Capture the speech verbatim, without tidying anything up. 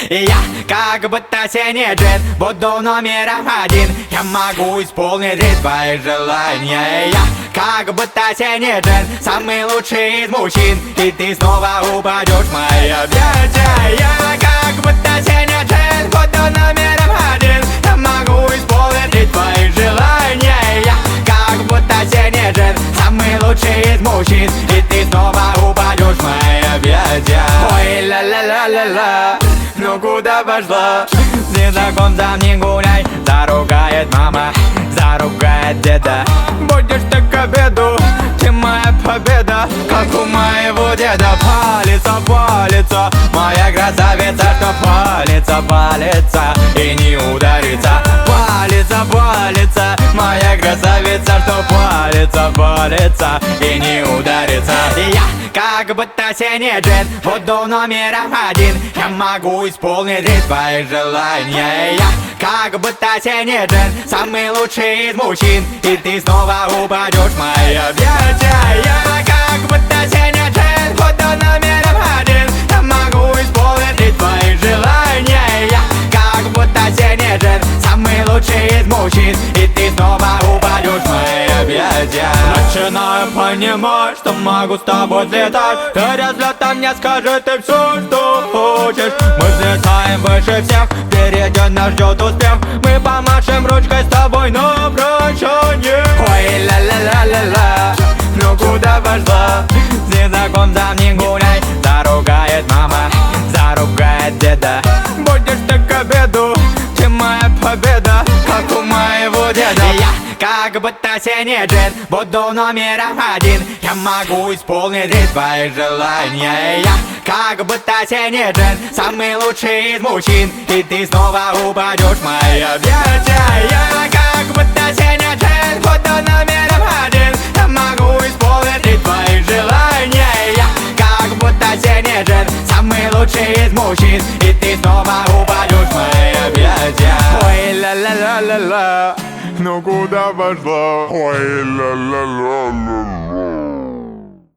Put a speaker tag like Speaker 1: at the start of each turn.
Speaker 1: Я как будто синий джет, буду номером один. Я могу исполнить твои желания. Я как будто синий джет, самый лучший из мужчин. И ты снова упадешь в мои объятия. Я как будто синий джет, буду номером один. Я могу исполнить твои желания. Я как будто синий джет, самый лучший из мужчин. И ты снова упадешь в мои объятия. Ой, ла-ла-ла-ла-ла, ну куда пошла? С незнакомцем не гуляй, заругает мама, заругает деда. Будешь ты к обеду, ты моя победа. Как у моего деда, палится, палится. Моя красавица, что палится, палится и не ударится. Палится, палится. Моя красавица, что палится, палится и не ударится. Я как будто синий джет, буду номером один. Я могу исполнить твои желания. Я как будто синий джет, самый лучший из мужчин. И ты снова упадешь в мои объятия. Я как будто синий джет, буду номером один. Я могу исполнить твои желания. Я как будто синий джет, самый лучший из мужчин. И ты снова упадешь в мои объятия. Начинаю понимать, что могу с тобой взлетать. Перед взлетом мне скажи ты все, что хочешь. Мы взлетаем выше всех, впереди нас ждет успех. Мы помашем ручкой с тобой на прощание. Ой, ла-ла-ла-ла-ла, ну куда пошла? С незнакомцем не гуляй, заругает мама, заругает деда. Будешь ты к обеду, ты моя победа. Как у моего деда. Я как будто синий джет, буду номером один. Я могу исполнить твои желания. Я как будто синий джет, самый лучший из мужчин. И ты снова упадешь в мои объятия. Я как будто синий джет, буду номером один. Я могу исполнить твои желания. Я как будто синий джет, самый лучший из мужчин. И ты снова упадешь в мои объятия. Ой, ла-ла-ла-ла-ла, ну куда пошла? Ой, ла-ла-ла-ла-ла.